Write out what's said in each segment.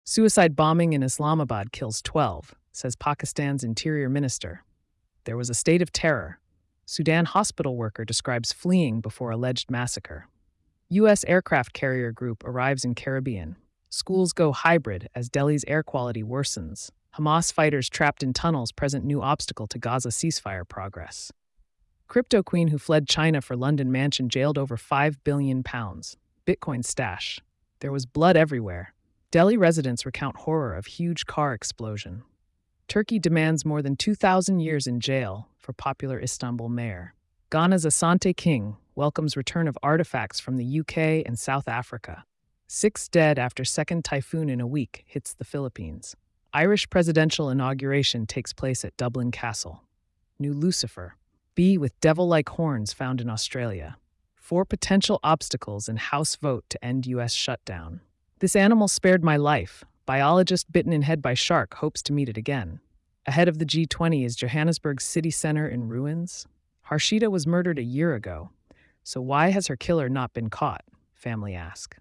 Suicide bombing in Islamabad kills 12, says Pakistan's interior minister. There was a state of terror. Sudan hospital worker describes fleeing before alleged massacre. U.S. aircraft carrier group arrives in Caribbean. Schools go hybrid as Delhi's air quality worsens. Hamas fighters trapped in tunnels present new obstacle to Gaza ceasefire progress. Crypto queen who fled China for London mansion jailed over £5 billion. Bitcoin stash. There was blood everywhere. Delhi residents recount horror of huge car explosion. Turkey demands more than 2,000 years in jail for popular Istanbul mayor. Ghana's Asante King welcomes return of artifacts from the UK and South Africa. 6 dead after second typhoon in a week hits the Philippines. Irish presidential inauguration takes place at Dublin Castle. New Lucifer. Bee with devil-like horns found in Australia. 4 potential obstacles in House vote to end U.S. shutdown. This animal spared my life. Biologist bitten in head by shark hopes to meet it again. Ahead of the G20 is Johannesburg's city center in ruins. Harshita was murdered a year ago. So why has her killer not been caught? Family ask.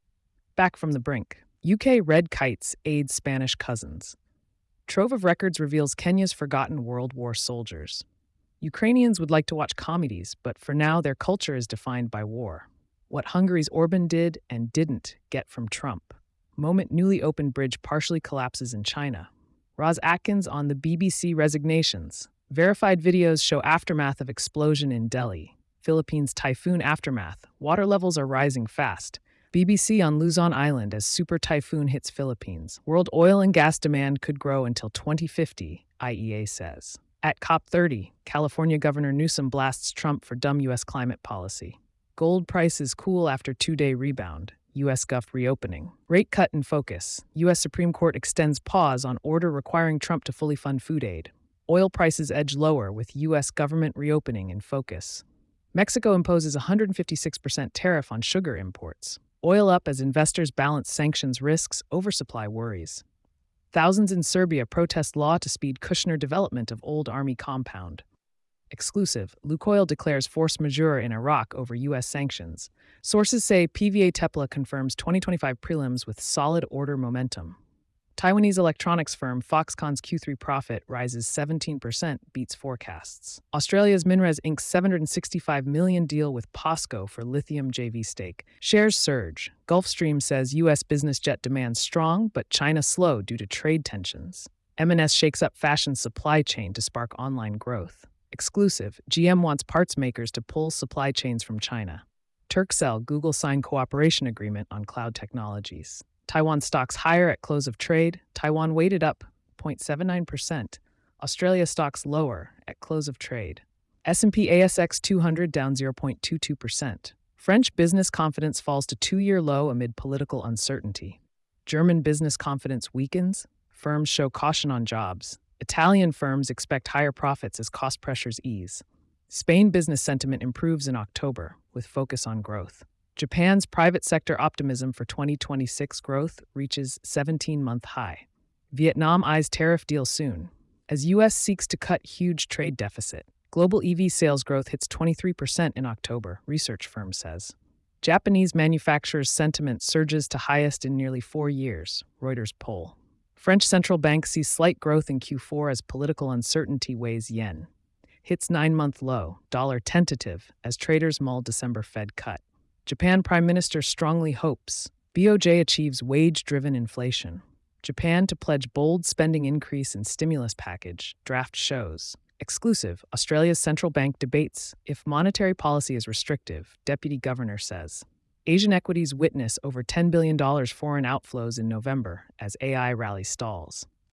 Back from the brink. UK red kites aids Spanish cousins. Trove of Records reveals Kenya's forgotten World War soldiers. Ukrainians would like to watch comedies, but for now their culture is defined by war. What Hungary's Orban did and didn't get from Trump. Moment newly opened bridge partially collapses in China. Roz Atkins on the BBC resignations. Verified videos show aftermath of explosion in Delhi. Philippines typhoon aftermath. Water levels are rising fast. BBC on Luzon Island as super typhoon hits Philippines. World oil and gas demand could grow until 2050, IEA says. At COP30, California Governor Newsom blasts Trump for dumb U.S. climate policy. Gold prices cool after 2-day rebound. U.S. Gulf reopening. Rate cut in focus. U.S. Supreme Court extends pause on order requiring Trump to fully fund food aid. Oil prices edge lower with U.S. government reopening in focus. Mexico imposes a 156% tariff on sugar imports. Oil up as investors balance sanctions risks, oversupply worries. Thousands in Serbia protest law to speed Kushner development of old army compound. Exclusive, Lukoil declares force majeure in Iraq over U.S. sanctions. Sources say PVA Tepla confirms 2025 prelims with solid order momentum. Taiwanese electronics firm Foxconn's Q3 profit rises 17%, beats forecasts. Australia's Minres inks $765 million deal with POSCO for lithium JV stake. Shares surge. Gulfstream says U.S. business jet demand strong, but China slow due to trade tensions. M&S shakes up fashion supply chain to spark online growth. Exclusive, GM wants parts makers to pull supply chains from China. Turkcell, Google signed cooperation agreement on cloud technologies. Taiwan stocks higher at close of trade. Taiwan weighted up 0.79%. Australia stocks lower at close of trade. S&P ASX 200 down 0.22%. French business confidence falls to 2-year low amid political uncertainty. German business confidence weakens. Firms show caution on jobs. Italian firms expect higher profits as cost pressures ease. Spain business sentiment improves in October, with focus on growth. Japan's private sector optimism for 2026 growth reaches 17-month high. Vietnam eyes tariff deal soon. As U.S. seeks to cut huge trade deficit, global EV sales growth hits 23% in October, research firm says. Japanese manufacturers' sentiment surges to highest in nearly 4 years, Reuters poll. French central bank sees slight growth in Q4 as political uncertainty weighs yen. Hits 9-month low, dollar tentative, as traders mull December Fed cut. Japan Prime Minister strongly hopes BOJ achieves wage-driven inflation. Japan to pledge bold spending increase in stimulus package, draft shows. Exclusive, Australia's central bank debates if monetary policy is restrictive, deputy governor says. Asian equities witness over $10 billion foreign outflows in November as AI rally stalls.